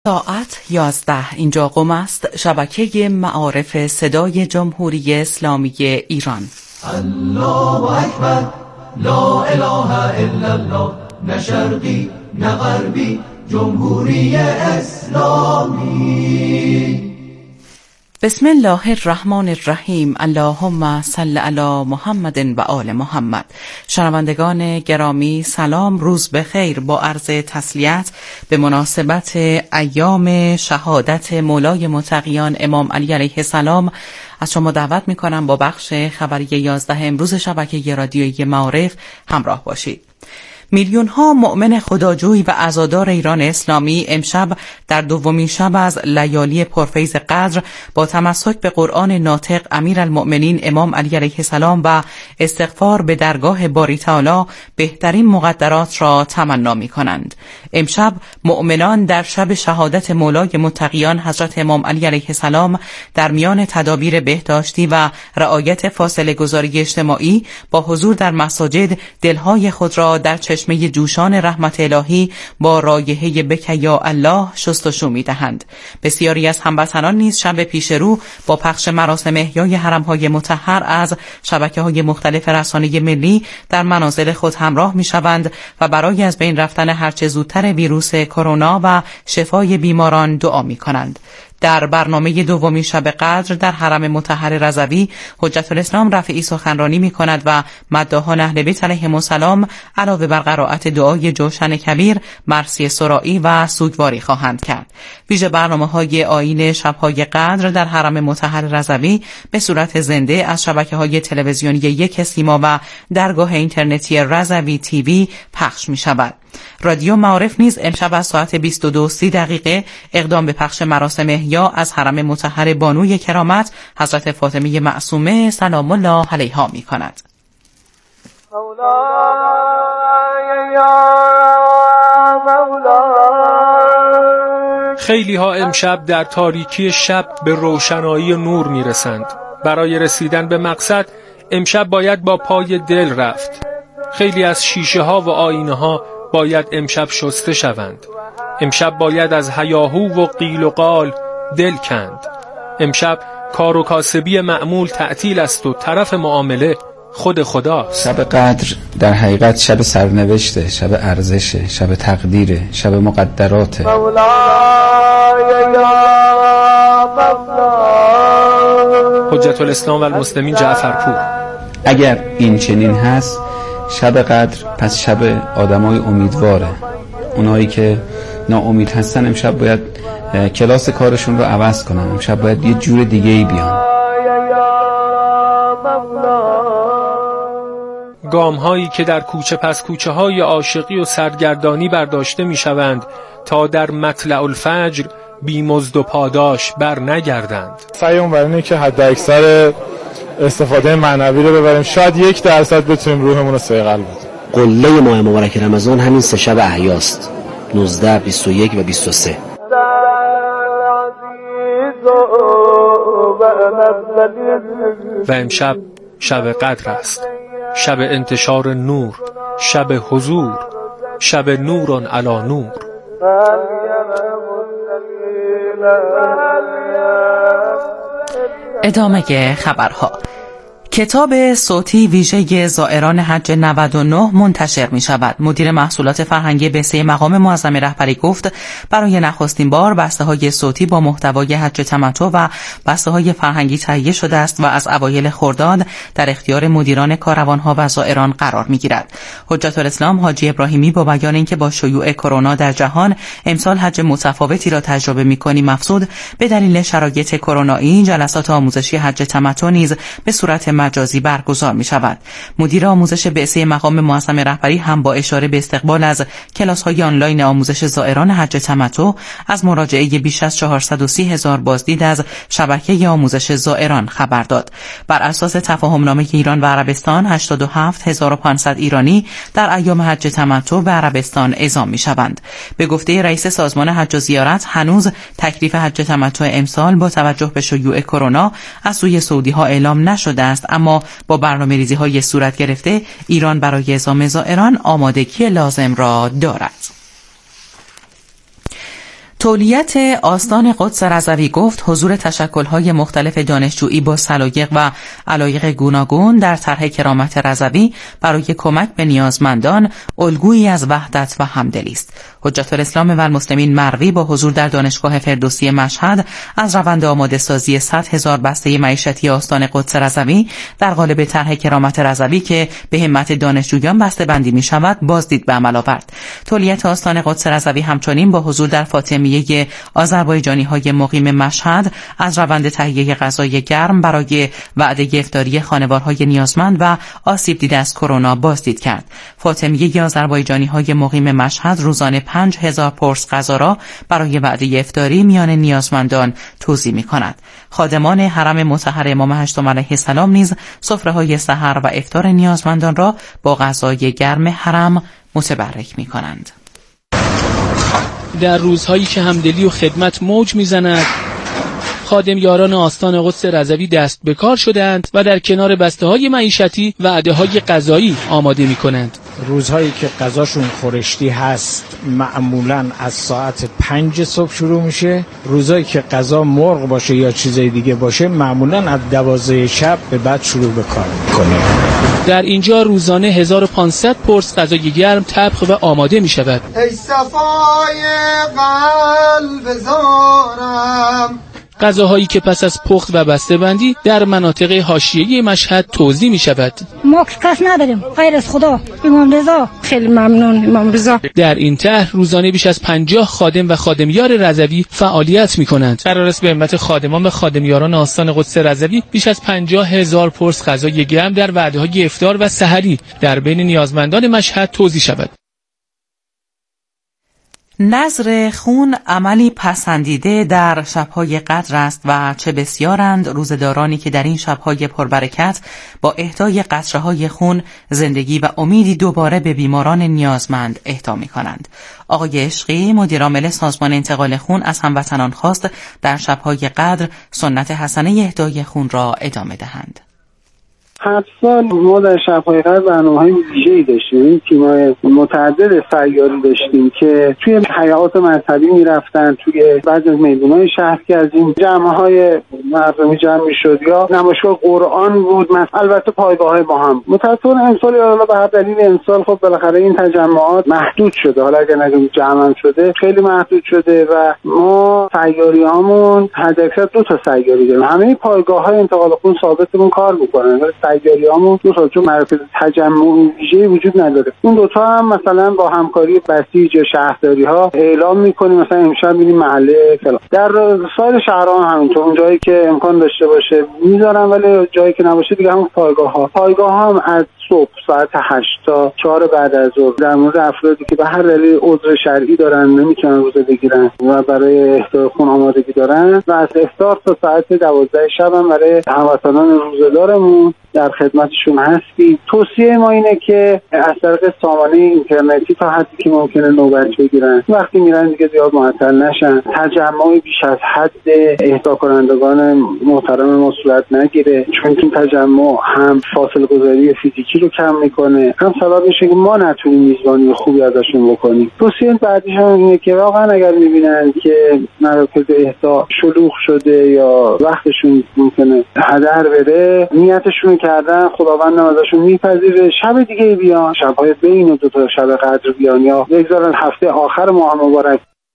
ساعت 11 اینجا قم است. شبکه معارف صدای جمهوری اسلامی ایران. الله اکبر، لا اله الا الله، نه شرقی نه غربی، جمهوری اسلامی. بسم الله الرحمن الرحیم. اللهم صل علی محمد و آل محمد. شنوندگان گرامی سلام، روز بخیر. با عرض تسلیت به مناسبت ایام شهادت مولای متقیان امام علی علیه السلام از شما دعوت می‌کنم با بخش خبری 11 امروز شبکه رادیویی معارف همراه باشید. میلیون ها مؤمن خداجوی و عزادار ایران اسلامی امشب در دومین شب از لیالی پرفیض قدر با تمسک به قرآن ناطق امیرالمؤمنین امام علی علیه السلام و استغفار به درگاه باری تعالی بهترین مقدرات را تمنا می کنند. امشب مؤمنان در شب شهادت مولای متقیان حضرت امام علی علیه السلام در میان تدابیر بهداشتی و رعایت فاصله گذاری اجتماعی با حضور در مساجد دلهای خود را در چشمه جوشان رحمت الهی با رایحه بک یا الله شستشو می‌دهند. بسیاری از هموطنان نیز شب پیش رو با پخش مراسم احیای حرم‌های مطهر از شبکه‌های مختلف رسانه ملی در منازل خود همراه می‌شوند و برای از بین رفتن هرچه زودتر ویروس کرونا و شفای بیماران دعا می‌کنند. در برنامه دومین شب قدر در حرم مطهر رضوی حجت الاسلام رفیعی سخنرانی می‌کند و مداحان اهل بیت علیهم السلام علاوه بر قرائت دعای جوشن کبیر، مرثیه سرائی و سوگواری خواهند کرد. ویژه برنامه‌های آیین شب‌های قدر در حرم مطهر رضوی به صورت زنده از شبکه‌های تلویزیونی یک سیما و درگاه اینترنتی رضوی تیوی پخش می‌شود. رادیو معارف نیز امشب از ساعت 22:30 اقدام به پخش مراسم احیا از حرم مطهر بانوی کرامت حضرت فاطمه معصومه سلام الله علیها می کند. خیلی ها امشب در تاریکی شب به روشنایی نور می رسند. برای رسیدن به مقصد امشب باید با پای دل رفت. خیلی از شیشه ها و آینه ها باید امشب شسته شوند. امشب باید از هیاهو و قیل و قال دل کند. امشب کار و کاسبی معمول تعطیل است و طرف معامله خود خداست. شب قدر در حقیقت شب سرنوشته، شب ارزشه، شب تقدیره، شب مقدراته. حجت الاسلام و المسلمین جعفرپور. اگر این چنین هست شب قدر پس شب آدمای امیدواره. اونایی که ناامید هستن امشب باید کلاس کارشون رو عوض کنن. امشب باید یه جور دیگه ای بیان. گام هایی که در کوچه پس کوچه های عاشقی و سرگردانی برداشته می شوند تا در مطلع الفجر بی مزد و پاداش بر نگردند. سعیمون بر اینه که حد اکثر استفاده معنوی رو ببریم. شاید 1% بتونیم روحمون رو صیقل بدیم. قله ماه مبارک رمضان همین 3 شب احیاست، 19 21 و 23. و امشب شب قدر است، شب انتشار نور، شب حضور، شب نور علی نور. ادامه خبرها. کتاب صوتی ویژه زائران حج 99 منتشر می شود. مدیر محصولات فرهنگی بسته مقام معظم رهبری گفت برای نخستین بار بسته های صوتی با محتوای حج تمتع و بسته های فرهنگی تهیه شده است و از اوایل خرداد در اختیار مدیران کاروانها و زائران قرار می گیرد. حجت الاسلام حاجی ابراهیمی با بیان اینکه با شیوع کرونا در جهان امسال حج متفاوتی را تجربه می کنیم افزود به دلیل شرایط کرونایی جلسات آموزشی حج تمتع نیز به صورت مجازی برگزار می شود. مدیر آموزش بعثه مقام معظم رهبری هم با اشاره به استقبال از کلاس‌های آنلاین آموزش زائران حج تمتع از مراجعه بیش از 430,000 بازدید از شبکه آموزش زائران خبر داد. بر اساس تفاهمنامه ایران و عربستان 87,500 ایرانی در ایام حج تمتع به عربستان اعزام می شوند. به گفته رئیس سازمان حج و زیارت هنوز تکلیف حج تمتع امسال با توجه به شیوع کرونا از سوی سعودی ها اعلام نشده است، اما با برنامه‌ریزی های صورت گرفته ایران برای اعزام زائران آمادگی لازم را دارد. تولیت آستان قدس رضوی گفت حضور تشکل‌های مختلف دانشجویی با سلایق و علایق گوناگون در طرح کرامت رضوی برای کمک به نیازمندان الگویی از وحدت و همدلی است. حجت الاسلام و المسلمین مروی با حضور در دانشگاه فردوسی مشهد از روند آماده سازی 100,000 بسته معیشتی آستان قدس رضوی در قالب طرح کرامت رضوی که به همت دانشجویان بسته بندی می شود بازدید به عمل آورد. تولیت آستان قدس رضوی همچنین با حضور در فاطمیه آذربایجانی‌های مقیم مشهد از روند تهیه غذای گرم برای وعده افطاری خانوارهای نیازمند و آسیب دیده از کرونا بازدید کرد. فاطمیه آذربایجانی‌های مقیم مشهد روزانه 5,000 پرس غذا را برای وعده افطاری میان نیازمندان توزیع می‌کند. خادمان حرم مطهر امام هشتم علیه السلام نیز سفره‌های سحر و افطار نیازمندان را با غذای گرم حرم متبرک می‌کنند. در روزهایی که همدلی و خدمت موج میزند، خادم یاران آستان قدس رضوی دست به کار شدند و در کنار بسته‌های معیشتی وعده‌های غذایی آماده می‌کنند. روزهایی که غذاشون خورشتی هست معمولاً از ساعت 5 صبح شروع میشه. روزهایی که غذا مرغ باشه یا چیزای دیگه باشه معمولاً از 12 شب به بعد شروع به کار می‌کنه. در اینجا روزانه 1500 پرس غذای گرم طبخ و آماده می شود. ای صفای قلب زارم، غذاهایی که پس از پخت و بسته‌بندی در مناطق حاشیه‌ای مشهد توزیع می شود. ما کس نداریم غیر از خدا. امام رضا خیلی ممنون. امام رضا در این طرح روزانه بیش از 50 خادم و خادمیار رضوی فعالیت می کنند. قرار است به همت خادمان و خادمیاران آستان قدس رضوی بیش از 50,000 پرس غذای گرم در وعده‌های افطار و سحری در بین نیازمندان مشهد توزیع شود. نذر خون عملی پسندیده در شب‌های قدر است و چه بسیارند روزدارانی که در این شب‌های پربرکت با اهدای قطره‌های خون زندگی و امیدی دوباره به بیماران نیازمند اهدا می‌کنند. آقای عشقی مدیر عامل سازمان انتقال خون از هموطنان خواست در شب‌های قدر سنت حسنه اهدای خون را ادامه دهند. هر سال ما در شب‌های قدر برنامه‌های ویژه‌ای داشتیم. تیم‌های متعدد سیاری داشتیم که توی حیات مذهبی می‌رفتن، توی بعضی از میدون‌های شهر که از این جمع‌های مردمی جمع می‌شد یا نمایشگاه قرآن بود، البته پایگاه‌های با هم. متأسفانه امسال حالا به هر دلیل امسال خب بالاخره این تجمعات محدود شده. حالا اگر نگم جمع شده خیلی محدود شده و ما سیاریامون حداکثر 2 تا سیاری داریم. همه پایگاه‌های انتقال خون ثابتمون کار می‌کنن. سیاریامون 2 تا چون مراکز تجمع ویژه‌ای وجود نداره. اون 2 تا هم مثلا با همکاری بسیج شهرداری‌ها اعلام می‌کنیم مثلا امشب می‌ریم محله فلان. در سایر شهرها هم همینطور، اون جایی که امکان داشته باشه می‌ذارن، ولی جایی که نباشه دیگه همون پایگاه‌ها هم از صبح ساعت 8 تا 4 بعد از ظهر در مورد افرادی که به هر دلیل عذر شرعی دارن نمیتونن روزه بگیرن و برای اهدای خون آمادگی دارن و از افطار تا ساعت 12 شب هم برای هموطنان روزه‌دارمون در خدمتشون هستی. توصیه ما اینه که از طریق سامانه اینترنتی تا حدی که ممکنه نوبت بگیرن، وقتی میرن دیگه زیاد معطل نشن، تجمع بیش از حد اهدا کنندگان محترم ما صورت نگیره، چون این تجمع هم فاصله گذاری فیزیکی رو کم میکنه، هم سبب میشه که ما نتونیم میزبانی خوبی ازشون بکنیم. توصیه بعدیش هم اینه که واقعا اگر میبینن که مراکز اهدا شلوغ شده یا وقتشون ممکنه هدر بره، نیتشون کردن خداوند ازشون میپذیره، شب دیگه بیان، شب‌های بین 2 تا شب قدر بیان یا بگذارن هفته آخر ماه مبارک.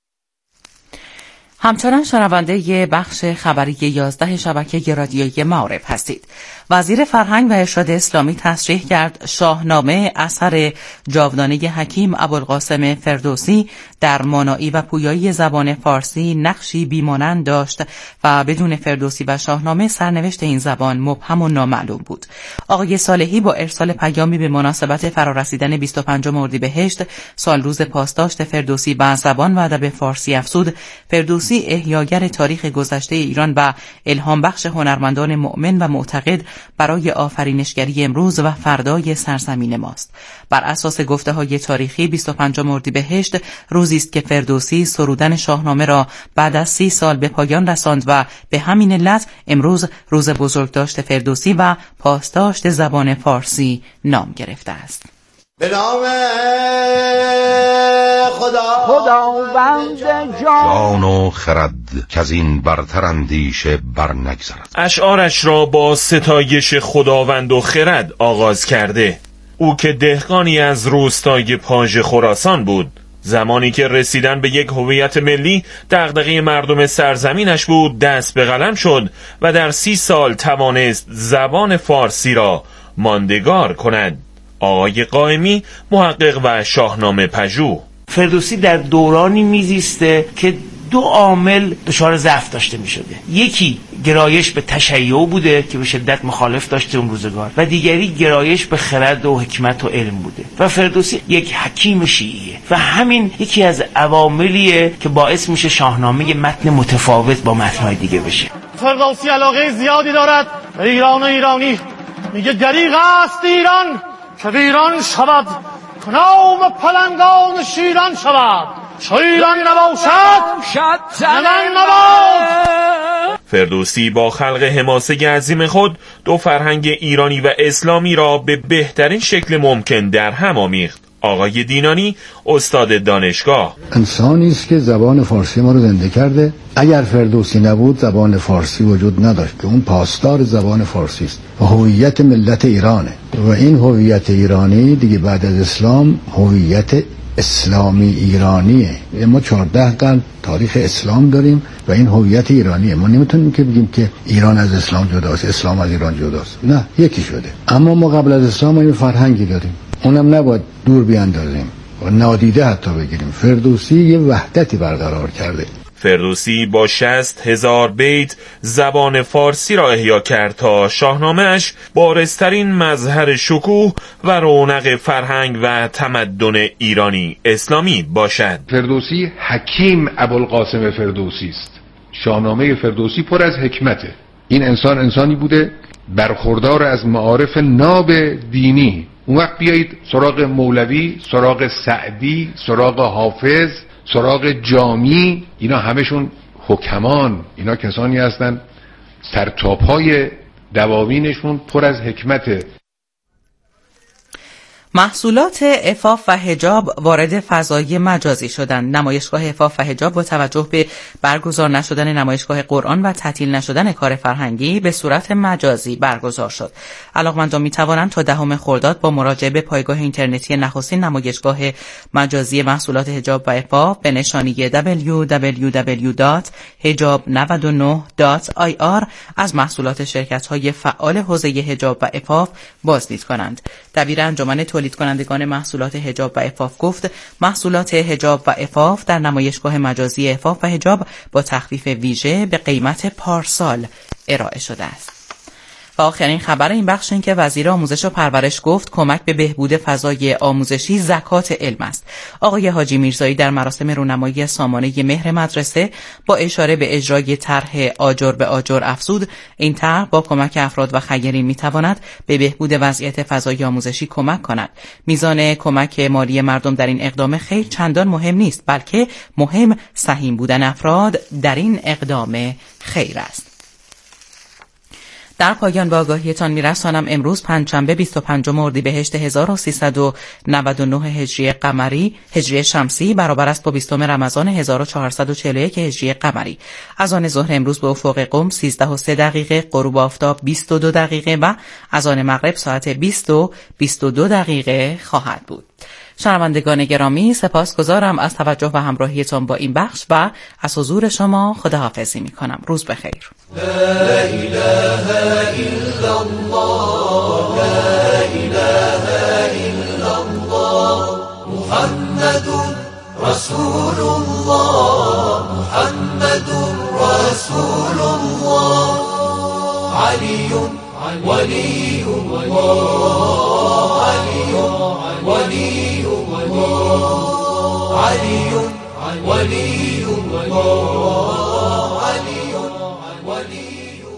همچنان شنونده بخش خبری 11 شبکه رادیویی معارف هستید. وزیر فرهنگ و ارشاد اسلامی تصریح کرد شاهنامه اثر جاودانه حکیم ابوالقاسم فردوسی در مانایی و پویایی زبان فارسی نقشی بیمانند داشت و بدون فردوسی و شاهنامه سرنوشت این زبان مبهم و نامعلوم بود. آقای صالحی با ارسال پیامی به مناسبت فرارسیدن 25 اردیبهشت سال روز پاسداشت فردوسی بر زبان و ادب فارسی افزود فردوسی احیاگر تاریخ گذشته ایران و الهام بخش هنرمندان مؤمن و معتقد برای آفرینشگری امروز و فردای سرزمین ماست. بر اساس گفته‌های تاریخی 25 اردیبهشت روزی است که فردوسی سرودن شاهنامه را بعد از 30 سال به پایان رساند و به همین علت امروز روز بزرگداشت فردوسی و پاسداشت زبان فارسی نام گرفته است. به نام خداوند جان و خرد که از این برتر اندیشه بر نگذرد. اشعارش را با ستایش خداوند و خرد آغاز کرده. او که دهقانی از روستای پاژ خراسان بود، زمانی که رسیدن به یک هویت ملی دغدغه مردم سرزمینش بود، دست به قلم شد و در 30 سال توانست زبان فارسی را ماندگار کند. آقای قائمی، محقق و شاهنامه پژوه: فردوسی در دورانی میزیسته که 2 عامل دچار ضعف داشته میشده. یکی گرایش به تشیع بوده که به شدت مخالف داشته اون روزگار، و دیگری گرایش به خرد و حکمت و علم بوده. و فردوسی یک حکیم شیعیه و همین یکی از عواملیه که باعث میشه شاهنامه متن متفاوت با متن‌های دیگه بشه. فردوسی علاقه زیادی دارد به ایران و ایرانی. میگه دریغ است ایران که ویران شود، نام پلنگان شیران شود، شیران نباشد زمن نباد. فردوسی با خلق حماسه عظیم خود 2 فرهنگ ایرانی و اسلامی را به بهترین شکل ممکن در هم آمیخت. آقای دینانی، استاد دانشگاه: انسانی است که زبان فارسی ما رو زنده کرده. اگر فردوسی نبود زبان فارسی وجود نداشت که اون پاسدار زبان فارسی است و هویت ملت ایرانه. و این هویت ایرانی دیگه بعد از اسلام هویت اسلامی ایرانیه. ما 14 قرن تاریخ اسلام داریم و این هویت ایرانیه. ما نمیتونیم که بگیم که ایران از اسلام جداست، اسلام از ایران جداست. نه، یکی شده. اما ما قبل از اسلام ما یه فرهنگی داریم، اونم نباید دور بیاندازیم و نادیده حتی بگیریم. فردوسی یه وحدتی برقرار کرده. فردوسی با 60,000 بیت زبان فارسی را احیا کرد تا شاهنامه‌اش بارزترین مظهر شکوه و رونق فرهنگ و تمدن ایرانی اسلامی باشد. فردوسی حکیم ابوالقاسم فردوسی است. شاهنامه فردوسی پر از حکمته. این انسان انسانی بوده برخوردار از معارف ناب دینی. اون وقت بیایید سراغ مولوی، سراغ سعدی، سراغ حافظ، سراغ جامی، اینا همشون حکمان، اینا کسانی هستن سرتاپای دواوینشون پر از حکمته. محصولات عفاف و حجاب وارد فضای مجازی شدند. نمایشگاه عفاف و حجاب با توجه به برگزار نشدن نمایشگاه قرآن و تعطیل نشدن کار فرهنگی به صورت مجازی برگزار شد. علاقمندان می‌توانند تا 10 خرداد با مراجعه به پایگاه اینترنتی نخستین نمایشگاه مجازی محصولات حجاب و عفاف به نشانی www.hijab99.ir از محصولات شرکت‌های فعال حوزه حجاب و عفاف بازدید کنند. دبیر انجمن تولید کنندگان محصولات حجاب و عفاف گفت محصولات حجاب و عفاف در نمایشگاه مجازی عفاف و حجاب با تخفیف ویژه به قیمت پارسال ارائه شده است. و آخرین خبر این بخش این که وزیر آموزش و پرورش گفت کمک به بهبود فضای آموزشی زکات علم است. آقای حاجی میرزایی در مراسم رونمایی سامانه مهر مدرسه با اشاره به اجرای طرح آجر به آجر افزود این طرح با کمک افراد و خیرین میتواند به بهبود وضعیت فضای آموزشی کمک کند. میزان کمک مالی مردم در این اقدام خیر چندان مهم نیست، بلکه مهم سهیم بودن افراد در این اقدام خیر است. در پایان به آگاهیتان میرسانم امروز پنجشنبه 25 اردیبهشت 1399 هجری شمسی برابر است با 20 رمضان 1441 هجری قمری. از آن ظهر امروز به افق قم 13:03 غروب آفتاب 22 و از آن مغرب ساعت 20:22 خواهد بود. شنوندگان گرامی، سپاسگزارم از توجه و همراهیتان با این بخش و از حضور شما خداحافظی می‌کنم. روز بخیر. لا اله الا الله، لا اله الا الله، محمد رسول الله، محمد رسول الله، علی ولی الله، علی ولی الله، علی ولی الله، علی ولی.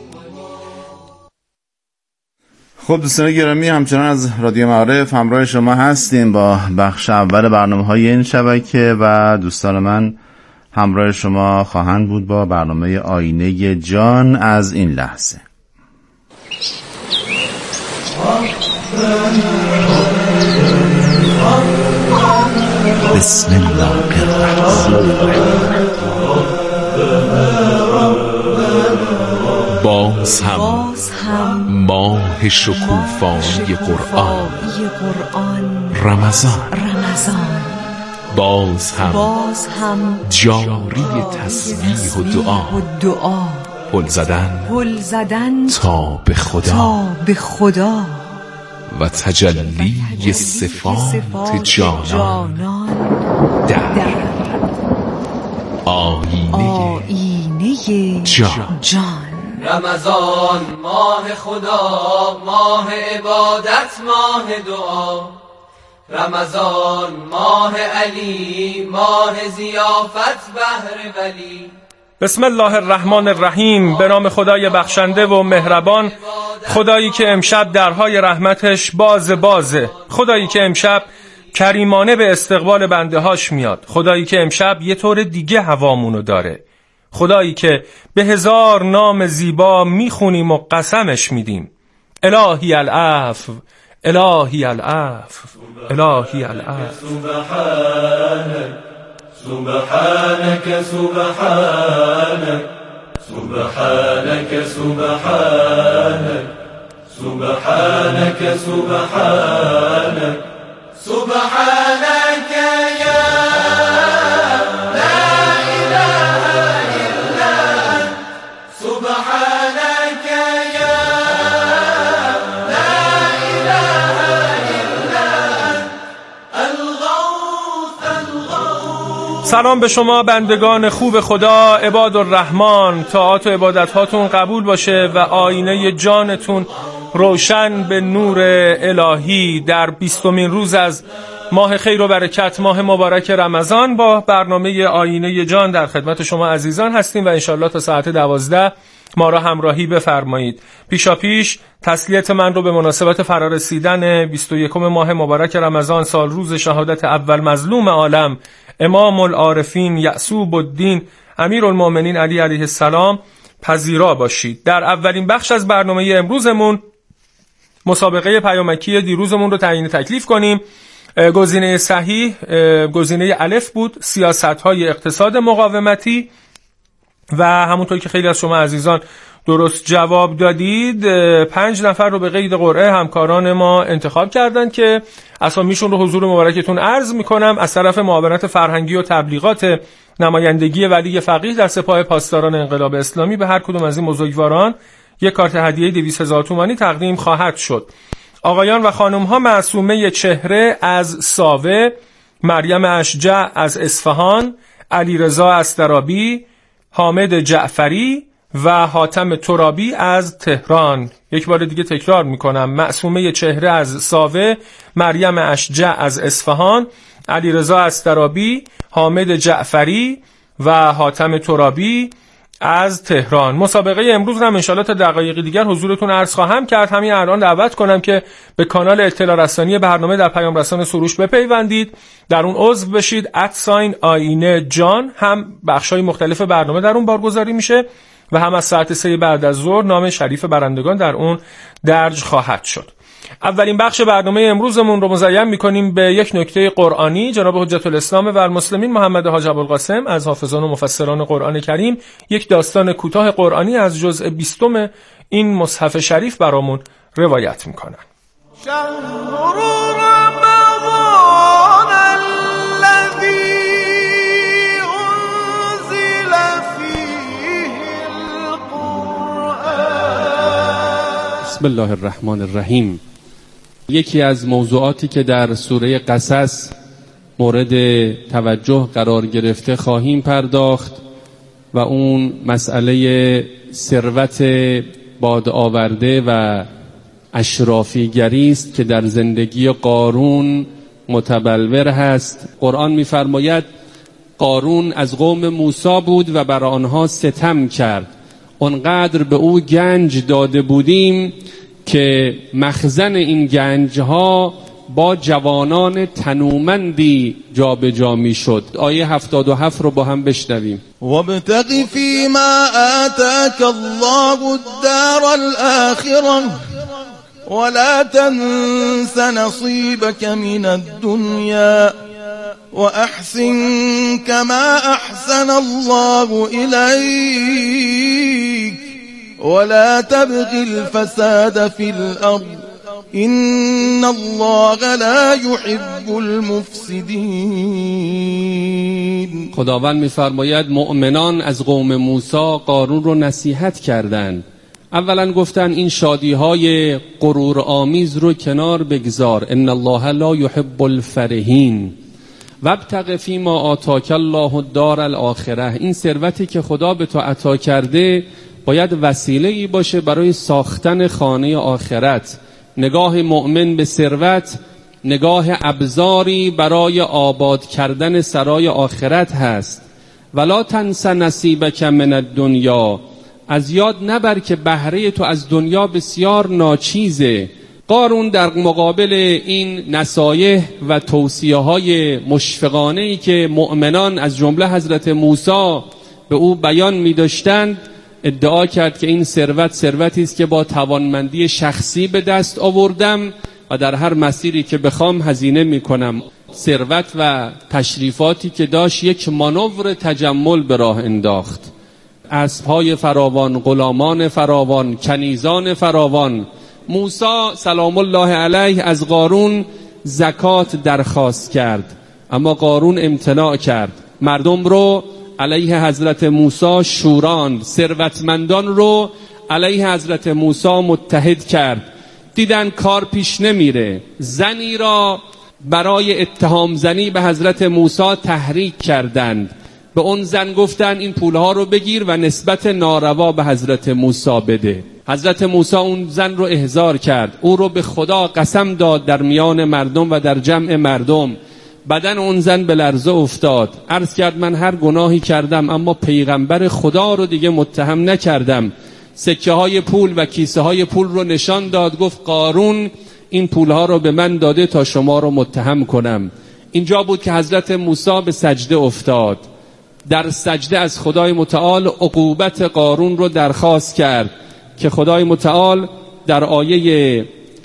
خب دوستان گرامی، همچنان از رادیو معارف همراه شما هستیم با بخش اول برنامه‌های این شبکه و دوستان من همراه شما خواهند بود با برنامه آینه جان از این لحظه. بسم الله الرحمن. باز هم ماه شکوفایی قرآن رمضان باز هم جاری تسبیح و دعا پل زدن تا به خدا و تجلی صفات جانان در آینه جان. رمضان ماه خدا، ماه عبادت، ماه دعا. رمضان ماه علی، ماه ضیافت بهر ولی. بسم الله الرحمن الرحیم. به نام خدای بخشنده و مهربان، خدایی که امشب درهای رحمتش بازه، خدایی که امشب کریمانه به استقبال بنده هاش میاد، خدایی که امشب یه طور دیگه هوامونو داره، خدایی که به هزار نام زیبا میخونیم و قسمش میدیم. الهی العفو، الهی العفو، الهی العفو. سبحانك سبحانك سبحانك سبحانك سبحانك سبحانك سبحانك يا لا إله إلا أنت سبحانك يا لا إله إلا أنت الغوث. سلام به شما بندگان خوب خدا، عباد الرحمن. طاعات و عبادت هاتون قبول باشه و آینه جانتون روشن به نور الهی در 20مین روز از ماه خیر و برکت، ماه مبارک رمضان. با برنامه آینه جان در خدمت شما عزیزان هستیم و انشالله تا ساعت 12 ما را همراهی بفرمایید. پیشاپیش تسلیت من رو به مناسبت فرارسیدن 21 ماه مبارک رمضان، سال روز شهادت اول مظلوم عالم، امام العارفین یعصوب الدین امیرالمؤمنین علی علیه السلام پذیرا باشید. در اولین بخش از برنامه امروزمون مسابقه پیامکی دیروزمون رو تعیین تکلیف کنیم. گزینه صحیح گزینه الف بود، سیاست‌های اقتصاد مقاومتی، و همونطور که خیلی از شما عزیزان درست جواب دادید 5 نفر رو به قید قرعه همکاران ما انتخاب کردن که اسامیشون رو حضور مبارکتون عرض میکنم. از طرف معاونت فرهنگی و تبلیغات نمایندگی ولی فقیه در سپاه پاسداران انقلاب اسلامی به هر کدوم از این بزرگواران یک کارت هدیه 200,000 تومانی تقدیم خواهد شد. آقایان و خانم ها: معصومه چهره از ساوه، مریم اشجع از اصفهان، علیرضا استرابی، حامد جعفری و حاتم ترابی از تهران. یک بار دیگه تکرار میکنم: معصومه چهره از ساوه، مریم اشجع از اصفهان، علیرضا استرابی، حامد جعفری و حاتم ترابی از تهران. مسابقه امروز هم انشالله تا دقایق دیگر حضورتون عرض خواهم کرد. همین الان دعوت کنم که به کانال اطلاع رسانی برنامه در پیام رسان سروش بپیوندید، در اون عضو بشید. @آینه جان هم بخشای مختلف برنامه در اون بارگذاری میشه و هم از ساعت 3 بعد از ظهر نام شریف برندگان در اون درج خواهد شد. اولین بخش برنامه امروزمون رو مزین میکنیم به یک نکته قرآنی. جناب حجت الاسلام و المسلمین محمد حاج ابوالقاسم از حافظان و مفسران قرآن کریم یک داستان کوتاه قرآنی از جزء 20 این مصحف شریف برامون روایت میکنن. بسم الله الرحمن الرحیم. یکی از موضوعاتی که در سوره قصص مورد توجه قرار گرفته خواهیم پرداخت و اون مسئله ثروت باد آورده و اشرافیگری است که در زندگی قارون متبلور هست. قرآن می‌فرماید قارون از قوم موسی بود و بر آنها ستم کرد. اونقدر به او گنج داده بودیم که مخزن این گنجها با جوانان تنومندی جابجا میشد. آیه 77 رو با هم بشنویم. وابتغ فيما آتاك الله الدار الآخرة ولا تنس نصيبك من الدنيا وأحسن كما أحسن الله إليك ولا تبغ الفساد في الأرض إن الله لا يحب المفسدين. خداوند می‌فرماید مؤمنان از قوم موسی قارون رو نصیحت کردند. اولا گفتن این شادی‌های غرور آمیز رو کنار بگذار، ان الله لا يحب الفرحین وابتغ فیما آتاک الله الدار الاخره. این ثروتی که خدا به تو عطا کرده باید وسیله‌ای باشه برای ساختن خانه آخرت. نگاه مؤمن به ثروت نگاه ابزاری برای آباد کردن سرای آخرت هست. ولا تنس نصیبک من الدنیا، از یاد نبر که بهره تو از دنیا بسیار ناچیزه. قارون در مقابل این نصایح و توصیه‌های مشفقانه‌ای که مؤمنان از جمله حضرت موسی به او بیان می‌داشتند ادعا کرد که این ثروتی است که با توانمندی شخصی به دست آوردم و در هر مسیری که بخوام هزینه میکنم. ثروت و تشریفاتی که داشت یک مانور تجمل به راه انداخت. اسب‌های فراوان، غلامان فراوان، کنیزان فراوان. موسی سلام الله علیه از قارون زکات درخواست کرد، اما قارون امتناع کرد. مردم رو علیه حضرت موسی شوراند، ثروتمندان رو علیه حضرت موسی متحد کرد. دیدن کار پیش نمیره، زنی را برای اتهام زنی به حضرت موسی تحریک کردند. به اون زن گفتن این پولها رو بگیر و نسبت ناروا به حضرت موسی بده. حضرت موسی اون زن رو احضار کرد، او رو به خدا قسم داد در میان مردم و در جمع مردم. بدن اون زن به لرزه افتاد، عرض کرد من هر گناهی کردم اما پیغمبر خدا رو دیگه متهم نکردم. سکه های پول و کیسه های پول رو نشان داد، گفت قارون این پولها رو به من داده تا شما رو متهم کنم. اینجا بود که حضرت موسی به سجده افتاد. در سجده از خدای متعال عقوبت قارون رو درخواست کرد که خدای متعال در آیه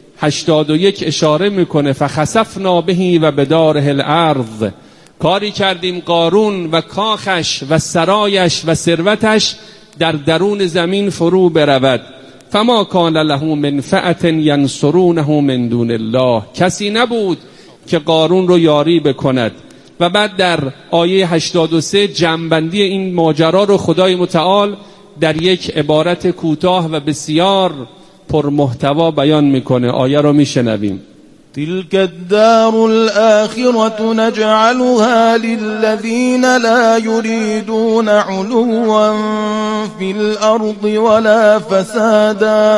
81 اشاره میکنه فخسفنا بهی و بداره الارض. کاری کردیم قارون و کاخش و سرایش و ثروتش در درون زمین فرو برود. فما کان له منفعة ینصرونه من دون الله، کسی نبود که قارون رو یاری بکند. و بعد در آیه 83 جمع‌بندی این ماجرا رو خدای متعال در یک عبارت کوتاه و بسیار پرمحتوا بیان میکنه. آیه رو میشنویم. تلك الدار الآخرة نجعلها للذين لا يريدون علوا في الأرض ولا فسادا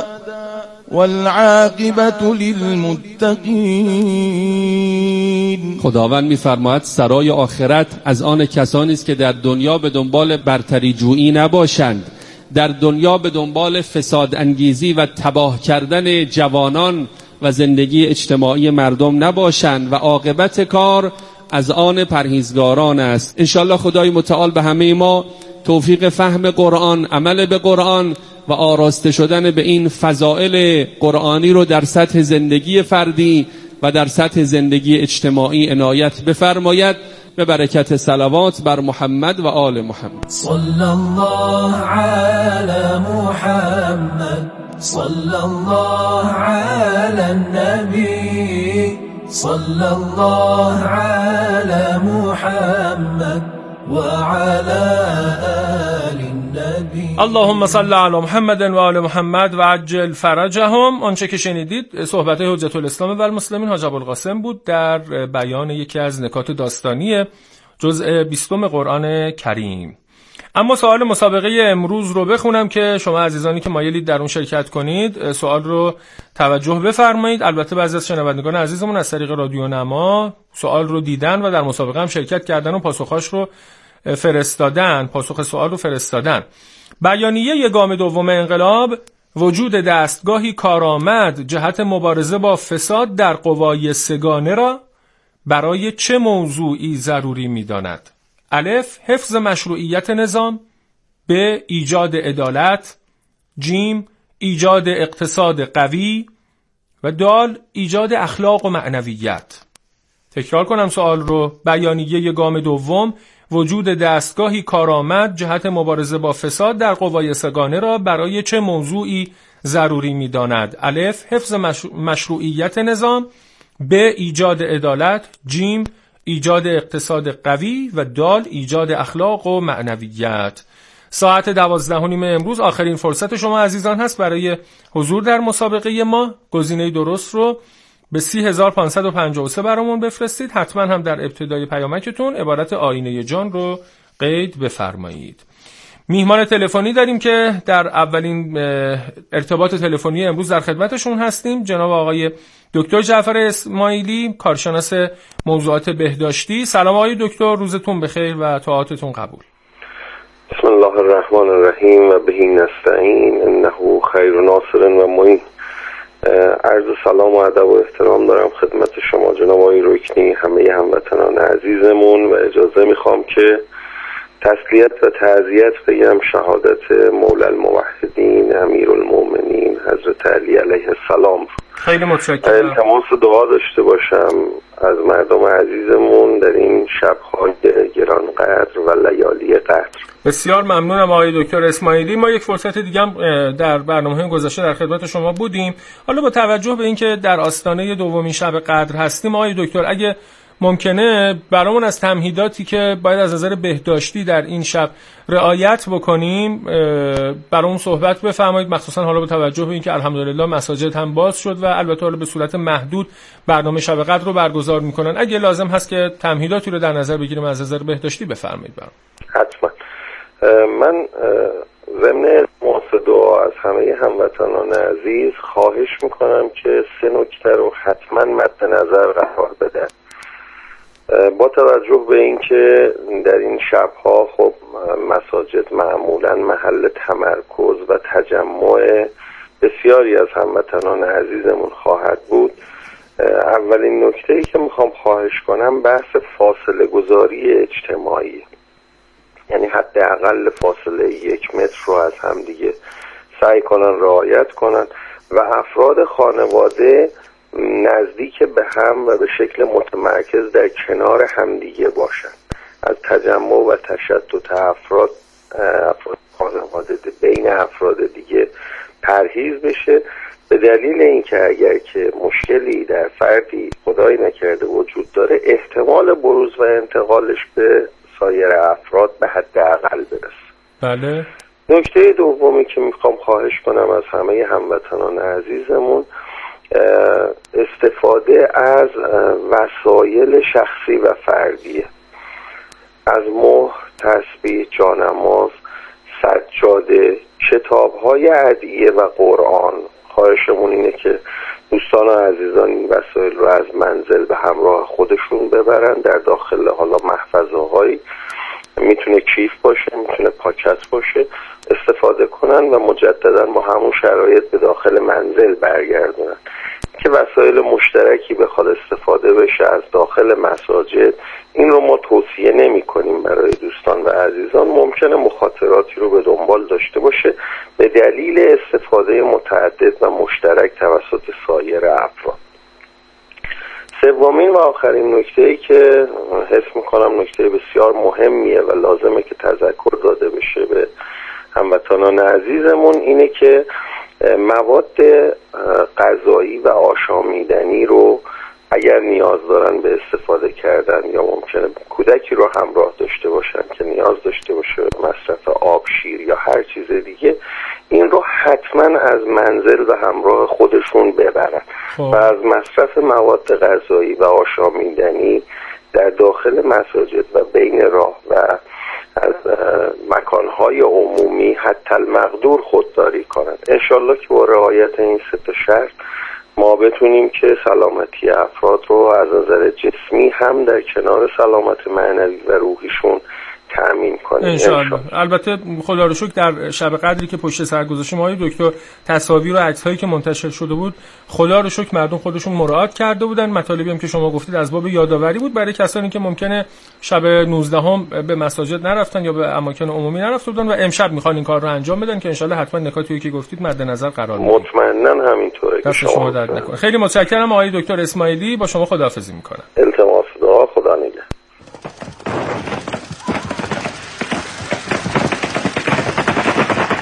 والعاقبة للمتقین. خداوند میفرماید سرای آخرت از آن کسانی است که در دنیا به دنبال برتری جویی نباشند، در دنیا به دنبال فساد انگیزی و تباه کردن جوانان و زندگی اجتماعی مردم نباشند و عاقبت کار از آن پرهیزگاران است. انشالله خدای متعال به همه ما توفیق فهم قرآن، عمل به قرآن و آراسته شدن به این فضائل قرآنی رو در سطح زندگی فردی و در سطح زندگی اجتماعی عنایت بفرماید. به برکت صلوات بر محمد و آل محمد. صلی الله علی محمد، صلی الله علی النبی، صلی الله علی محمد و علی آل النبی. اللهم صل علی محمد و آل محمد و عجل فرجهم. آنچه که شنیدید صحبت حجت الاسلام و المسلمین حاج ابوالقاسم بود در بیان یکی از نکات داستانی جزء 20 قرآن کریم. اما سوال مسابقه امروز رو بخونم که شما عزیزانی که مایلید در اون شرکت کنید سوال رو توجه بفرمایید. البته بعضی از شنوندگان عزیزمون از طریق رادیو نما سوال رو دیدن و در مسابقه هم شرکت کردن و پاسخاش رو فرستادن، پاسخ سوال رو فرستادن. بیانیه گام دوم انقلاب وجود دستگاهی کارآمد جهت مبارزه با فساد در قوای سگانه را برای چه موضوعی ضروری می‌داند؟ الف حفظ مشروعیت نظام، ب ایجاد عدالت، جیم ایجاد اقتصاد قوی و دال ایجاد اخلاق و معنویت. تکرار کنم سوال رو. بیانیه گام دوم وجود دستگاهی کارآمد جهت مبارزه با فساد در قوای سگانه را برای چه موضوعی ضروری می‌داند؟ الف حفظ مشروعیت نظام، ب ایجاد عدالت، جیم ایجاد اقتصاد قوی و دال ایجاد اخلاق و معنویت. ساعت 12:30 امروز آخرین فرصت شما عزیزان هست برای حضور در مسابقه ما. گزینه درست رو به 30553 برامون بفرستید. حتما هم در ابتدای پیامکتون عبارت آینه جان رو قید بفرمایید. میهمان تلفنی داریم که در اولین ارتباط تلفنی امروز در خدمتشون هستیم. جناب آقای دکتر جعفر اسماعیلی، کارشناس موضوعات بهداشتی. سلام آقای دکتر، روزتون بخیر و طاعاتتون قبول. بسم الله الرحمن الرحیم و بهی نستعین انه خیر ناصر و معین. عرض سلام و ادب و احترام دارم خدمت شما جناب آقای رکنی، همه هموطنان عزیزمون، و اجازه میخوام که تسلیت و تعزیت بگم شهادت مولا الموحدین امیرالمومنین حضرت علی علیه السلام. خیلی متشکرم. التماس دعا داشته باشم از مردم عزیزمون در این شب‌های گرانقدر و لیالی قدر. بسیار ممنونم آقای دکتر اسماعیلی. ما یک فرصت دیگه هم در برنامه گذشته در خدمت شما بودیم. حالا با توجه به اینکه در آستانه دومین شب قدر هستیم آقای دکتر، اگه ممکنه برامون از تمهیداتی که باید از نظر بهداشتی در این شب رعایت بکنیم برامون صحبت بفرمایید، مخصوصا حالا با توجه به اینکه الحمدلله مساجد هم باز شد و البته حالا به صورت محدود برنامه شب قدر رو برگزار میکنن. اگه لازم هست که تمهیداتی رو در نظر بگیریم از نظر بهداشتی بفرمایید برام. حتما. من ضمن التماس دعا از همه هموطنان عزیز خواهش میکنم که 3 نکته رو حتما مد نظر قرار بدن. با توجه به اینکه در این شبها خب مساجد معمولا محل تمرکز و تجمع بسیاری از هموطنان عزیزمون خواهد بود، اولین نکته‌ای که میخوام خواهش کنم بحث فاصله گذاری اجتماعی، یعنی حداقل فاصله 1 متر رو از همدیگه سعی کنن رعایت کنن و افراد خانواده نزدیک به هم و به شکل متمرکز در کنار همدیگه باشن. از تجمع و تشتت افراد خانواده بین افراد دیگه پرهیز بشه، به دلیل اینکه اگر که مشکلی در فردی خدای نکرده وجود داره احتمال بروز و انتقالش به سایر افراد به حداقل برسه. بله. نکته دومی که میخوام خواهش کنم از همه هموطنان عزیزمون استفاده از وسایل شخصی و فردیه، از مهر، تسبیح، جانماز، سجاده، کتاب‌های ادعیه و قرآن. خواهشمون اینه که دوستان و عزیزان این وسایل رو از منزل به همراه خودشون ببرن، در داخل حالا محفظه‌هایی، میتونه کیف باشه، میتونه پاکت باشه، استفاده کنن و مجددا با همون شرایط به داخل منزل برگردونن. که وسایل مشترکی بخواد استفاده بشه از داخل مساجد، این رو ما توصیه نمی کنیم برای دوستان و عزیزان. ممکنه مخاطراتی رو به دنبال داشته باشه به دلیل استفاده متعدد و مشترک توسط سایر افراد. سومین و آخرین نکته‌ای که حس می‌کنم نکته بسیار مهمیه و لازمه که تذکر داده بشه به هموطنان عزیزمون اینه که مواد غذایی و آشامیدنی رو اگر نیاز دارن به استفاده کردن یا ممکنه کودکی رو همراه داشته باشن که نیاز داشته باشه مصرف آب، شیر یا هر چیز دیگه، این رو حتما از منزل و همراه خودشون ببرن و از مصرف مواد غذایی و آشامیدنی در داخل مساجد و بین راه و از مکانهای عمومی حتی المقدور خودداری کنند. انشالله که با رعایت این 3 شرط ما بتونیم که سلامتی افراد رو از نظر جسمی هم در کنار سلامت معنوی و روحیشون تأمین کنیم انشاءالله. البته خدا رو شکر در شب قدری که پشت سر گذاشتیم آقای دکتر تصاویر و عکس‌هایی که منتشر شده بود خدا رو شکر مردم خودشون مراعات کرده بودن. مطالبی هم که شما گفتید از باب یادآوری بود برای کسانی که ممکنه شب 19 هم به مساجد نرفتن یا به اماکن عمومی نرفته بودن و امشب میخوان این کار رو انجام بدن که انشالله حتما نکاتی که گفتید مد نظر قرار بگیره. مطمئنا همینطوره که شما درد نکنه. خیلی متشکرم آقای دکتر اسماعیلی. با شما خداحافظی میکنم.